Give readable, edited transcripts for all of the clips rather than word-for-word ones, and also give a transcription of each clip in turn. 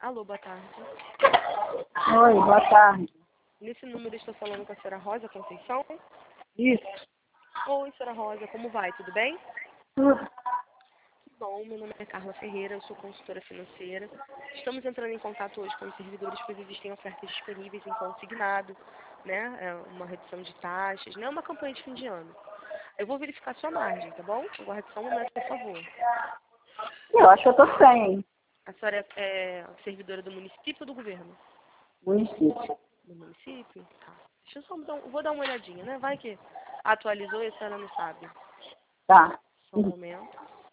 Alô, boa tarde. Oi, boa tarde. Nesse número estou falando com a senhora Rosa Conceição. Isso, Oi, senhora Rosa, como vai? Tudo bem? tudo. Que bom, meu nome é Carla Ferreira, eu sou consultora financeira. Estamos entrando em contato hoje com os servidores, pois existem ofertas disponíveis em consignado, né? Uma redução de taxas, né? Uma campanha de fim de ano. Eu vou verificar sua margem, tá bom? Aguarde só um momento, por favor. Eu acho que eu tô sem A senhora é servidora do município ou do governo? município. Do município? Tá. Deixa eu só vou dar uma olhadinha, né? Vai que atualizou e a senhora não sabe. Tá. Só um momento.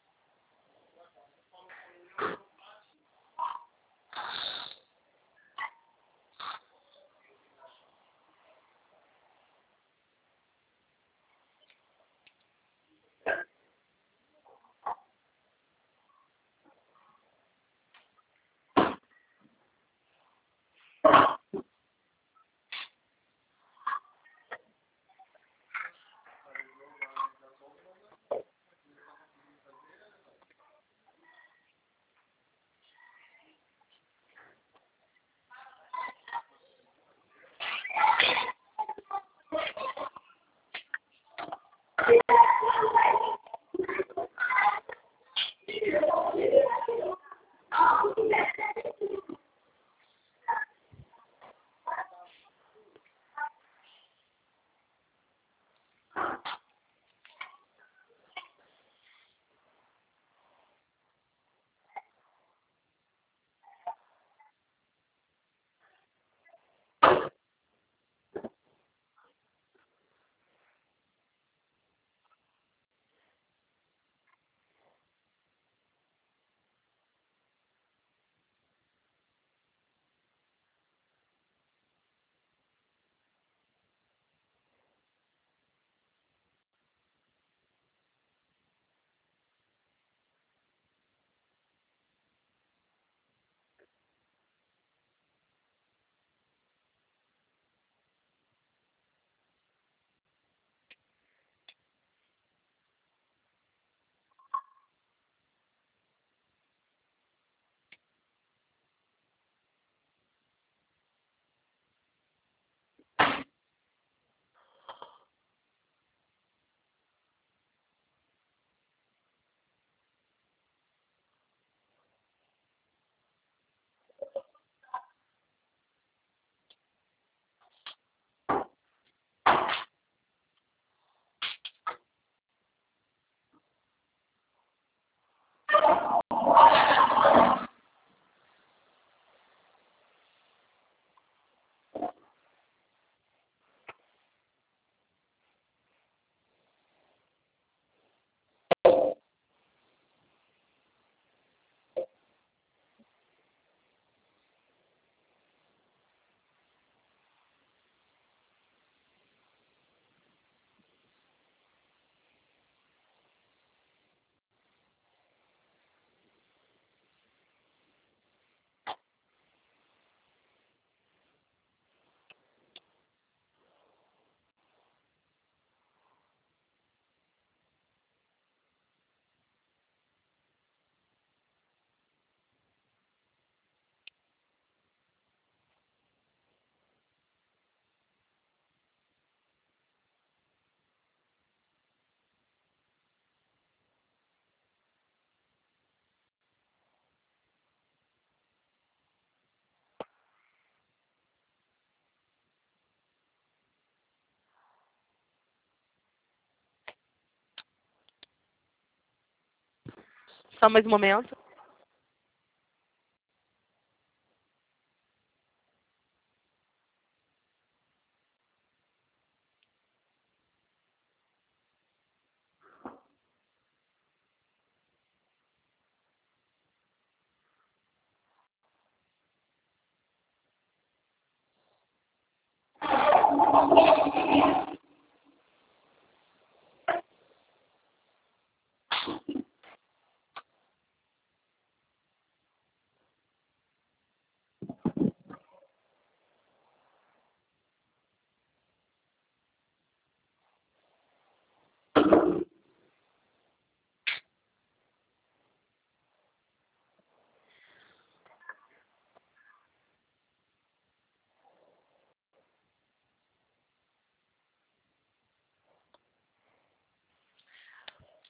Só mais um momento.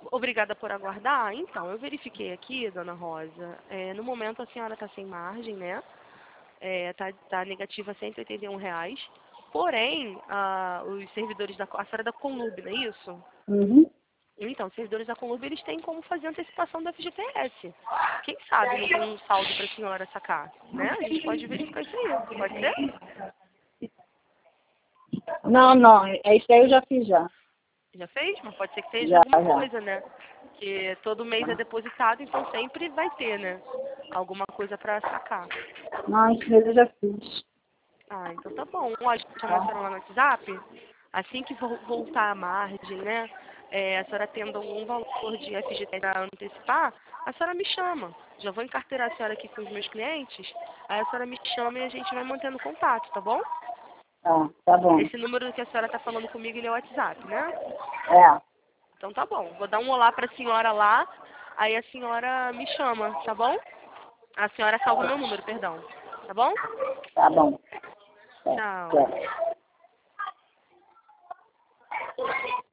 Obrigada por aguardar. Então, eu verifiquei aqui, dona Rosa, no momento a senhora está sem margem, né? Tá negativa R$ 181. Porém, os servidores a senhora é da Conlub, não é isso? Uhum. Então, os servidores da Conlub, eles têm como fazer antecipação do FGTS. Quem sabe não tem um saldo para a senhora sacar, né? A gente pode verificar isso aí, pode ser? Não, não, é isso aí eu já fiz já. Já fez? Mas pode ser que seja Já, alguma já. coisa, né? Porque todo mês é depositado, então sempre vai ter, né? Alguma coisa para sacar. Não, isso aí eu já fiz. Ah, então tá bom. Ó, chamar a senhora lá no WhatsApp. Assim que voltar a margem, né? A senhora tendo algum valor de FGTS para antecipar, a senhora me chama. Já vou encarteirar a senhora aqui com os meus clientes. Aí a senhora me chama e a gente vai mantendo contato, tá bom? Tá bom. Esse número que a senhora tá falando comigo, ele é o WhatsApp, né? É, Então tá bom. Vou dar um olá pra senhora lá. Aí a senhora me chama, tá bom? A senhora salva meu número, perdão. Tá bom? tá bom. Tchau. Certo.